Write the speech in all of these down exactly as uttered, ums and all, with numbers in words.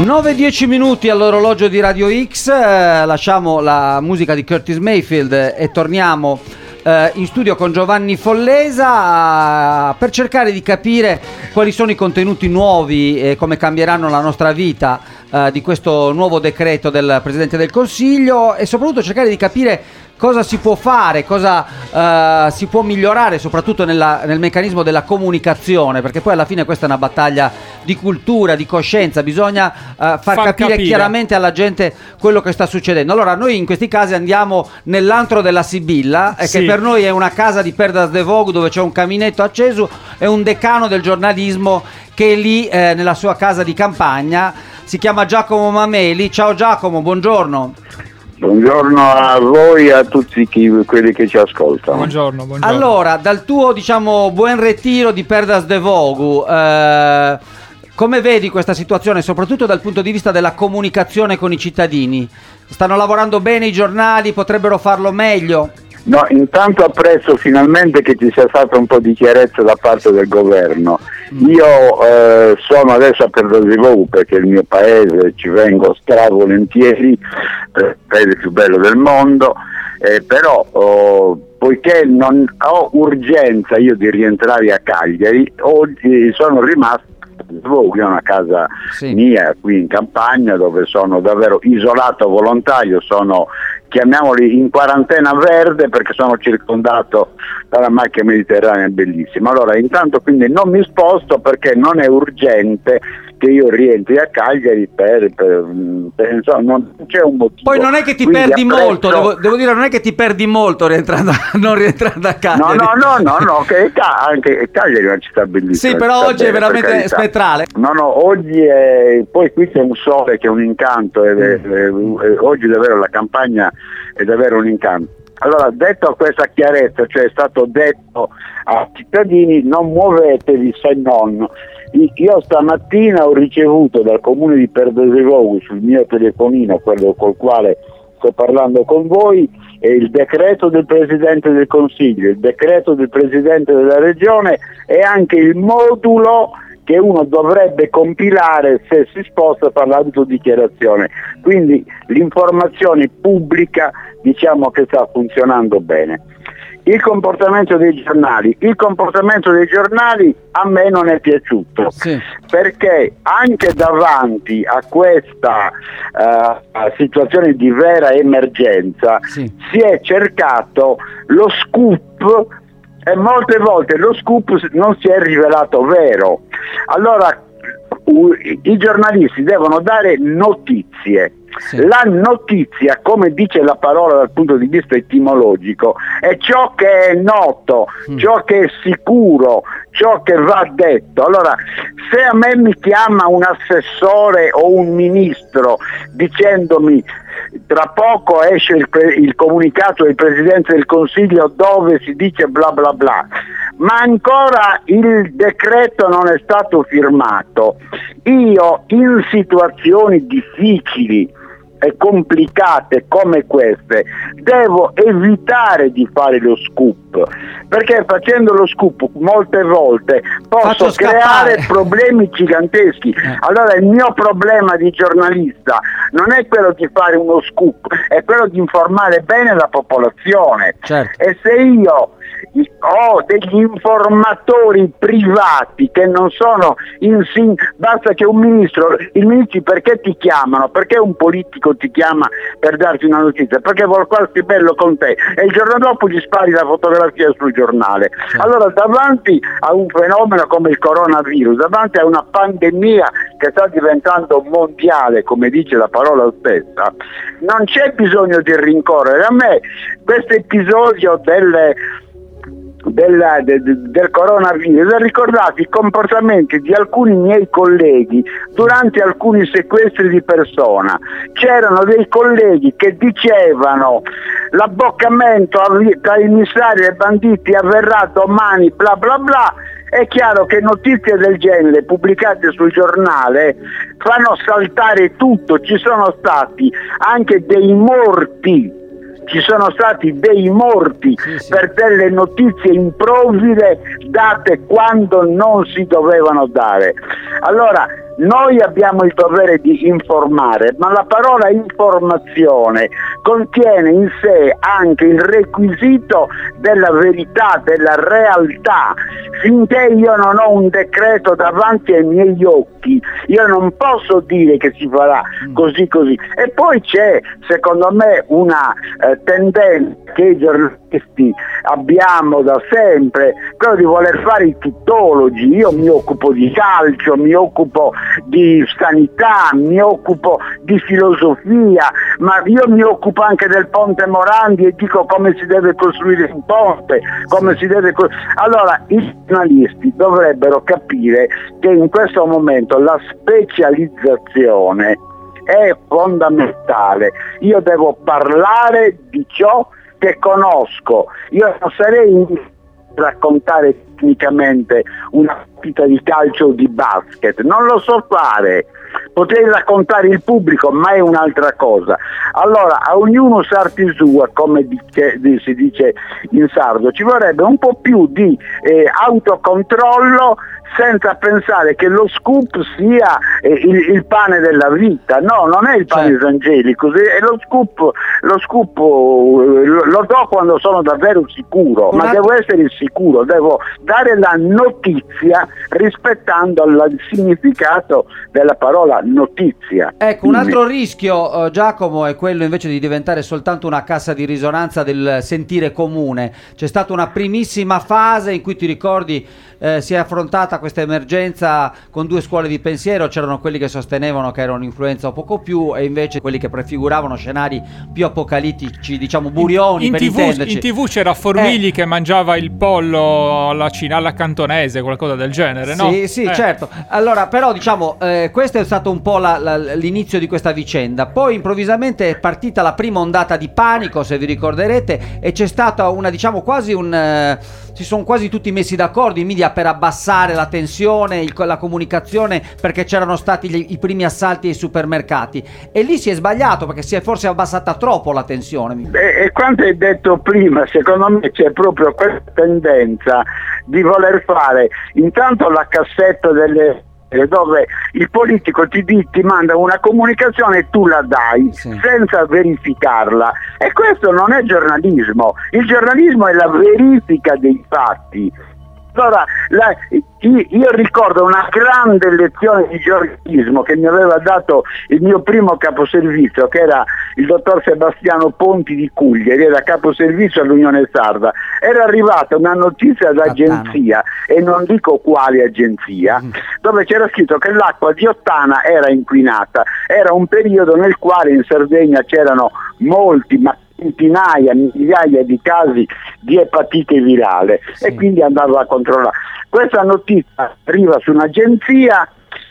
nove e dieci minuti all'orologio di Radio X, eh, lasciamo la musica di Curtis Mayfield e torniamo eh, in studio con Giovanni Follesa eh, per cercare di capire quali sono i contenuti nuovi e come cambieranno la nostra vita eh, di questo nuovo decreto del Presidente del Consiglio, e soprattutto cercare di capire cosa si può fare, cosa uh, si può migliorare, soprattutto nella, nel meccanismo della comunicazione, perché poi alla fine questa è una battaglia di cultura, di coscienza, bisogna uh, far, far capire, capire chiaramente alla gente quello che sta succedendo. Allora noi in questi casi andiamo nell'antro della Sibilla, eh, sì. che per noi è una casa di Perdas de Vogue dove c'è un caminetto acceso e un decano del giornalismo che è lì eh, nella sua casa di campagna, si chiama Giacomo Mameli. Ciao Giacomo, buongiorno. Buongiorno a voi e a tutti chi, quelli che ci ascoltano. Buongiorno, buongiorno. Allora, dal tuo diciamo buon ritiro di Perdas de Vogue, eh, come vedi questa situazione, soprattutto dal punto di vista della comunicazione con i cittadini? Stanno lavorando bene i giornali, potrebbero farlo meglio? No, intanto apprezzo finalmente che ci sia stata un po' di chiarezza da parte del governo. Io eh, sono adesso a Perdas de Vogue perché il mio paese, ci vengo stravolentieri, è il paese più bello del mondo, eh, però oh, poiché non ho urgenza io di rientrare a Cagliari, oggi sono rimasto a Perdas de Vogue, è una casa sì. mia qui in campagna dove sono davvero isolato volontario, sono chiamiamoli in quarantena verde perché sono circondato dalla macchia mediterranea bellissima. Allora intanto quindi non mi sposto perché non è urgente che io rientri a Cagliari per, per, per insomma non c'è un motivo. Poi non è che ti quindi perdi apprezzo... molto, devo, devo dire non è che ti perdi molto rientrando, non rientrando a Cagliari. No, no, no, no, no che anche Cagliari è una città bellissima. Sì, però oggi è veramente spettrale. No, no, oggi è, poi qui c'è un sole che è un incanto, e, mm. e, e, oggi davvero la campagna è davvero un incanto. Allora, detto a questa chiarezza, cioè è stato detto ai cittadini non muovetevi se non. Io stamattina ho ricevuto dal comune di Perdas de Vogue sul mio telefonino, quello col quale sto parlando con voi, è il decreto del Presidente del Consiglio, il decreto del Presidente della Regione e anche il modulo che uno dovrebbe compilare se si sposta per l'autodichiarazione. Quindi l'informazione pubblica diciamo che sta funzionando bene. Il comportamento dei giornali, il comportamento dei giornali a me non è piaciuto, sì. perché anche davanti a questa uh, situazione di vera emergenza sì. si è cercato lo scoop e molte volte lo scoop non si è rivelato vero. Allora uh, i giornalisti devono dare notizie. Sì. La notizia, come dice la parola dal punto di vista etimologico, è ciò che è noto, mm. ciò che è sicuro, ciò che va detto. Allora, se a me mi chiama un assessore o un ministro dicendomi tra poco esce il, il comunicato del Presidente del Consiglio dove si dice bla bla bla, ma ancora il decreto non è stato firmato, io in situazioni difficili e complicate come queste devo evitare di fare lo scoop, perché facendo lo scoop molte volte posso creare problemi giganteschi. Allora il mio problema di giornalista non è quello di fare uno scoop, è quello di informare bene la popolazione. Certo. E se io ho degli informatori privati che non sono in sin- basta che un ministro, i ministri perché ti chiamano? Perché un politico ti chiama per darti una notizia? Perché vuole farsi bello con te e il giorno dopo gli spari la fotografia sul giornale. Allora davanti a un fenomeno come il coronavirus, davanti a una pandemia che sta diventando mondiale, come dice la parola stessa, non c'è bisogno di rincorrere. A me questo episodio delle Del, del, del coronavirus ha ricordato i comportamenti di alcuni miei colleghi durante alcuni sequestri di persona. C'erano dei colleghi che dicevano l'abboccamento tra il emissario e i banditi avverrà domani bla bla bla. È chiaro che notizie del genere pubblicate sul giornale fanno saltare tutto. Ci sono stati anche dei morti Ci sono stati dei morti sì, sì. per delle notizie improvvide date quando non si dovevano dare. Allora noi abbiamo il dovere di informare, ma la parola informazione contiene in sé anche il requisito della verità, della realtà. Finché io non ho un decreto davanti ai miei occhi, io non posso dire che si farà così così. E poi c'è, secondo me, una eh, tendenza che i giornalisti abbiamo da sempre, quello di voler fare i tuttologi. Io mi occupo di calcio, mi occupo di sanità, mi occupo di filosofia, ma io mi occupo anche del ponte Morandi e dico come si deve costruire un ponte, come si deve co- allora i giornalisti dovrebbero capire che in questo momento la specializzazione è fondamentale. Io devo parlare di ciò che conosco, io non sarei in raccontare tecnicamente una partita di calcio o di basket, non lo so fare, potrei raccontare il pubblico, ma è un'altra cosa. Allora a ognuno sarti sua, come dice, si dice in sardo, ci vorrebbe un po' più di eh, autocontrollo, senza pensare che lo scoop sia eh, il, il pane della vita. No, non è il pane certo. evangelico, è lo scoop, lo scoop eh, lo, lo do quando sono davvero sicuro, Una... ma devo essere sicuro, devo dare la notizia rispettando il significato della parola notizia. Ecco, un altro rischio, uh, Giacomo, è quello invece di diventare soltanto una cassa di risonanza del sentire comune. C'è stata una primissima fase in cui, ti ricordi, eh, si è affrontata questa emergenza con due scuole di pensiero. C'erano quelli che sostenevano che era un'influenza o poco più, e invece quelli che prefiguravano scenari più apocalittici, diciamo burioni, in, per in, TV, intenderci. in tv c'era Formigli eh. che mangiava il pollo alla, cina, alla cantonese, qualcosa del genere, no? Sì, sì, eh. certo. Allora, però, diciamo, eh, questo è stato un po' la, la, l'inizio di questa vicenda. Poi improvvisamente è partita la prima ondata di panico, se vi ricorderete, e c'è stata una, diciamo, quasi un... Eh, si sono quasi tutti messi d'accordo i media per abbassare la tensione, il, la comunicazione, perché c'erano stati gli, i primi assalti ai supermercati, e lì si è sbagliato perché si è forse abbassata troppo la tensione. E, e quanto hai detto prima, secondo me c'è proprio questa tendenza di voler fare intanto la cassetta delle, dove il politico ti, di, ti manda una comunicazione e tu la dai, sì, senza verificarla, e questo non è giornalismo. Il giornalismo è la verifica dei fatti. Allora, la, io, io ricordo una grande lezione di giornalismo che mi aveva dato il mio primo caposervizio, che era il dottor Sebastiano Ponti di Cuglieri, era caposervizio all'Unione Sarda. Era arrivata una notizia d'agenzia, e non dico quale agenzia, dove c'era scritto che l'acqua di Ottana era inquinata. Era un periodo nel quale in Sardegna c'erano molti, ma centinaia, migliaia di casi di epatite virale, sì, e quindi andava a controllare. Questa notizia arriva su un'agenzia,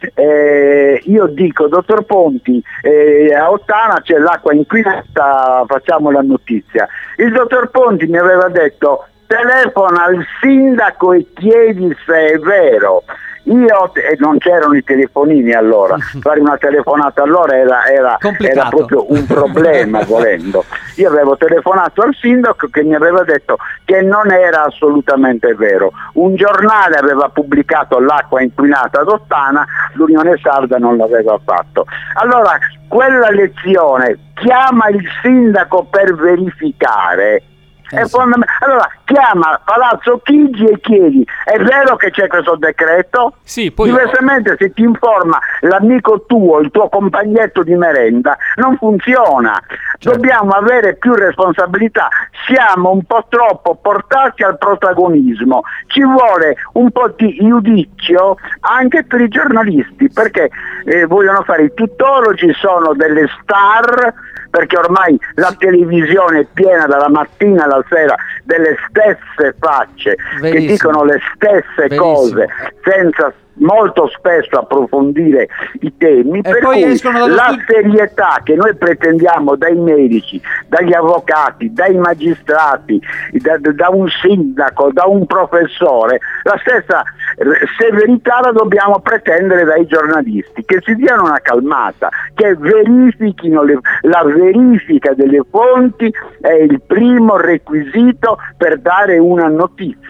eh, io dico: dottor Ponti, eh, a Ottana c'è l'acqua inquinata, facciamo la notizia. Il dottor Ponti mi aveva detto: telefona al sindaco e chiedi se è vero. Io, e non c'erano i telefonini allora, fare una telefonata allora era, era, era proprio un problema, volendo. Io avevo telefonato al sindaco, che mi aveva detto che non era assolutamente vero. Un giornale aveva pubblicato l'acqua inquinata ad Ottana, l'Unione Sarda non l'aveva fatto. Allora, quella lezione, chiama il sindaco per verificare. Eh, è sì. fondamentale. Allora chiama Palazzo Chigi e chiedi: è vero che c'è questo decreto? Sì, poi diversamente, se ti informa l'amico tuo, il tuo compagnetto di merenda, non funziona. Certo. Dobbiamo avere più responsabilità, siamo un po' troppo portati al protagonismo, ci vuole un po' di giudizio anche per i giornalisti, perché eh, vogliono fare i tuttologi, sono delle star, perché ormai la televisione è piena dalla mattina alla sera delle stesse facce, verissimo, che dicono le stesse verissimo cose senza molto spesso approfondire i temi, e per cui la serietà che noi pretendiamo dai medici, dagli avvocati, dai magistrati, da, da un sindaco, da un professore, la stessa severità la dobbiamo pretendere dai giornalisti, che si diano una calmata, che verifichino le, la verifica delle fonti è il primo requisito per dare una notizia.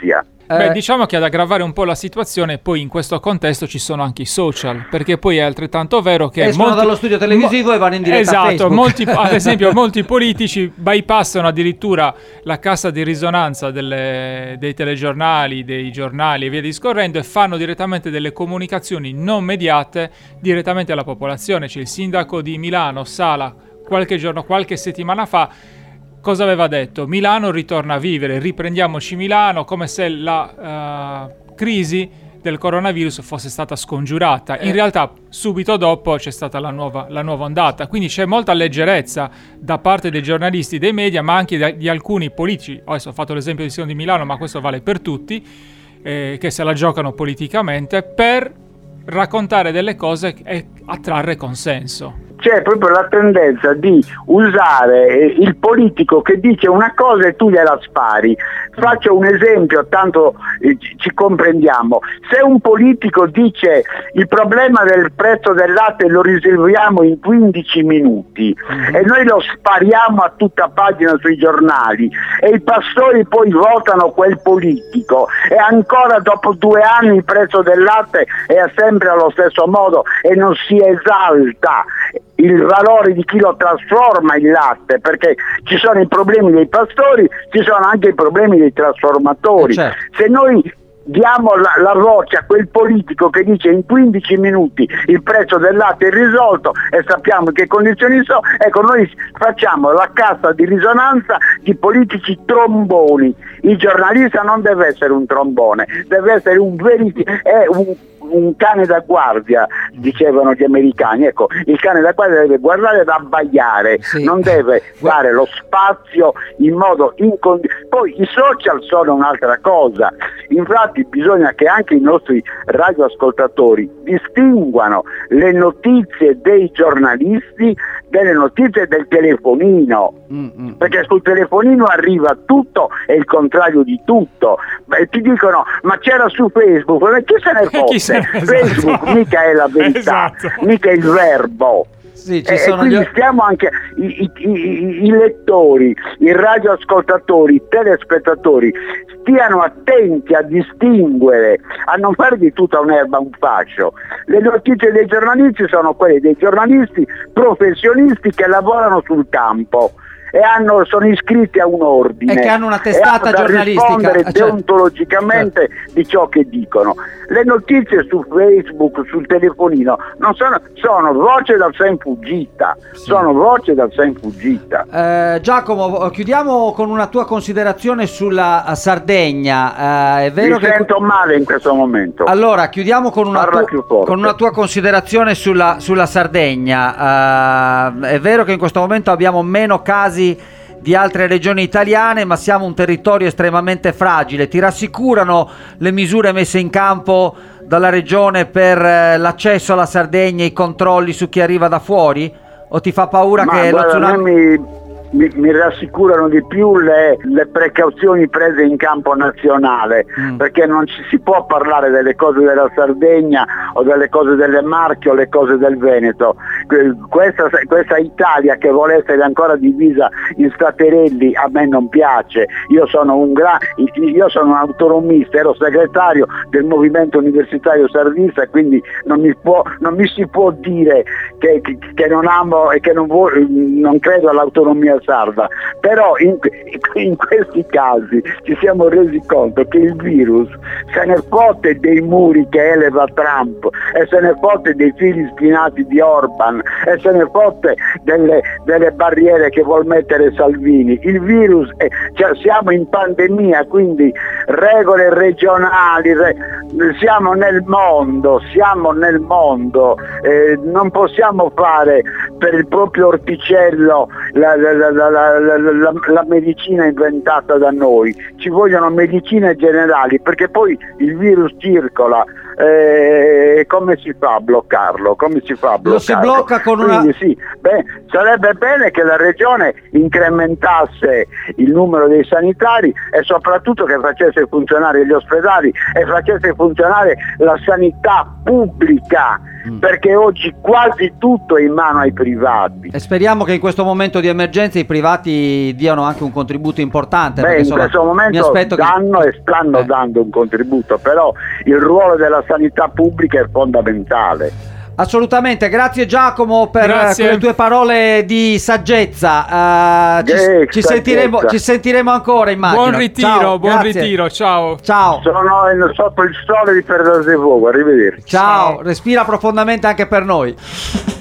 Beh, Eh, diciamo che ad aggravare un po' la situazione, poi in questo contesto ci sono anche i social, perché poi è altrettanto vero che Escono molti- dallo studio televisivo e vanno in diretta a esatto, Facebook. molti, ad esempio molti politici bypassano addirittura la cassa di risonanza delle- dei telegiornali, dei giornali e via discorrendo, e fanno direttamente delle comunicazioni non mediate direttamente alla popolazione. C'è il sindaco di Milano, Sala, qualche giorno, qualche settimana fa, cosa aveva detto? Milano ritorna a vivere, riprendiamoci Milano, come se la uh, crisi del coronavirus fosse stata scongiurata. In Eh. realtà subito dopo c'è stata la nuova, la nuova ondata, quindi c'è molta leggerezza da parte dei giornalisti, dei media, ma anche da- di alcuni politici. Adesso ho fatto l'esempio di Sindaco di Milano, ma questo vale per tutti, eh, che se la giocano politicamente per raccontare delle cose e attrarre consenso. C'è proprio la tendenza di usare eh, il politico che dice una cosa e tu gliela spari. Faccio un esempio, tanto eh, ci- ci comprendiamo. Se un politico dice il problema del prezzo del latte lo risolviamo in quindici minuti e noi lo spariamo a tutta pagina sui giornali e i pastori poi votano quel politico e ancora dopo due anni il prezzo del latte è sempre allo stesso modo e non si esalta il valore di chi lo trasforma il latte, perché ci sono i problemi dei pastori, ci sono anche i problemi dei trasformatori. Eh, certo. Se noi diamo la, la voce a quel politico che dice in quindici minuti il prezzo del latte è risolto e sappiamo in che condizioni sono, ecco, noi facciamo la cassa di risonanza di politici tromboni. Il giornalista non deve essere un trombone, deve essere un veriti- è un un cane da guardia, dicevano gli americani. Ecco, il cane da guardia deve guardare ed abbaiare, Sì. non deve dare lo spazio in modo incondizionato. Poi i social sono un'altra cosa, infatti bisogna che anche i nostri radioascoltatori distinguano le notizie dei giornalisti dalle notizie del telefonino, Mm, mm. perché sul telefonino arriva tutto e il contrario di tutto. Beh, ti dicono ma c'era su Facebook, ma chi se ne Chi se fotte? ne- Facebook esatto. mica è la verità, Esatto. mica è il verbo. Sì, ci E- e sono quindi gli- stiamo anche i, i- i- i lettori, i radioascoltatori, i telespettatori stiano attenti a distinguere, a non fare di tutta un'erba un fascio. Le notizie dei giornalisti sono quelle dei giornalisti professionisti che lavorano sul campo e hanno, sono iscritti a un ordine E che hanno una testata e hanno da giornalistica. rispondere Ah, certo. deontologicamente di ciò che dicono. Le notizie su Facebook, sul telefonino non sono, sono voce dal sen fuggita, sono voce dal sen fuggita. Eh, Giacomo, chiudiamo con una tua considerazione sulla Sardegna. Eh, è vero Mi che sento male in questo momento. allora chiudiamo con una, Parla tua, più forte. con una tua considerazione sulla, sulla Sardegna. Eh, è vero che in questo momento abbiamo meno casi di altre regioni italiane, ma siamo un territorio estremamente fragile. Ti rassicurano le misure messe in campo dalla regione per eh, l'accesso alla Sardegna e i controlli su chi arriva da fuori? O ti fa paura Ma che lo guarda, a tsunami... me mi, mi, mi rassicurano di più le, le precauzioni prese in campo nazionale, Mm. perché non ci si può parlare delle cose della Sardegna o delle cose delle Marche o le cose del Veneto. Que- Questa, questa Italia che vuole essere ancora divisa in staterelli a me non piace. Io sono un gra- io sono un autonomista, ero segretario del movimento universitario sardista e quindi non mi, può, non mi si può dire che, che, che non amo e che non, vuo- non credo all'autonomia sarda, però in, in questi casi ci siamo resi conto che il virus se ne fotte dei muri che eleva Trump e se ne fotte dei fili spinati di Orban e se ne fotte delle, delle barriere che vuol mettere Salvini. Il virus è, cioè, siamo in pandemia, quindi regole regionali, re, siamo nel mondo, siamo nel mondo, eh, non possiamo fare per il proprio orticello la, la, la, la, la, la, la, la medicina inventata da noi, ci vogliono medicine generali perché poi il virus circola eh, come si fa a bloccarlo? Come si fa a bloccarlo? Lo si blocca con una... Quindi sì, beh, sarebbe bene che la regione incrementasse il numero dei sanitari e soprattutto che facesse funzionare gli ospedali e facesse funzionare la sanità pubblica, mm. perché oggi quasi tutto è in mano ai privati. E speriamo che in questo momento di emergenza i privati diano anche un contributo importante. Beh, in insomma, questo momento danno che... e stanno eh. dando un contributo, però il ruolo della sanità pubblica è fondamentale. Assolutamente, grazie Giacomo per grazie. le tue parole di saggezza. Uh, ci, eh, ci, saggezza. Sentiremo, ci sentiremo ancora, immagino. Buon ritiro, ciao, buon grazie. ritiro, ciao. Ciao. Sono in, sotto il sole di Ferragosto, arrivederci. Ciao, ciao, respira profondamente anche per noi.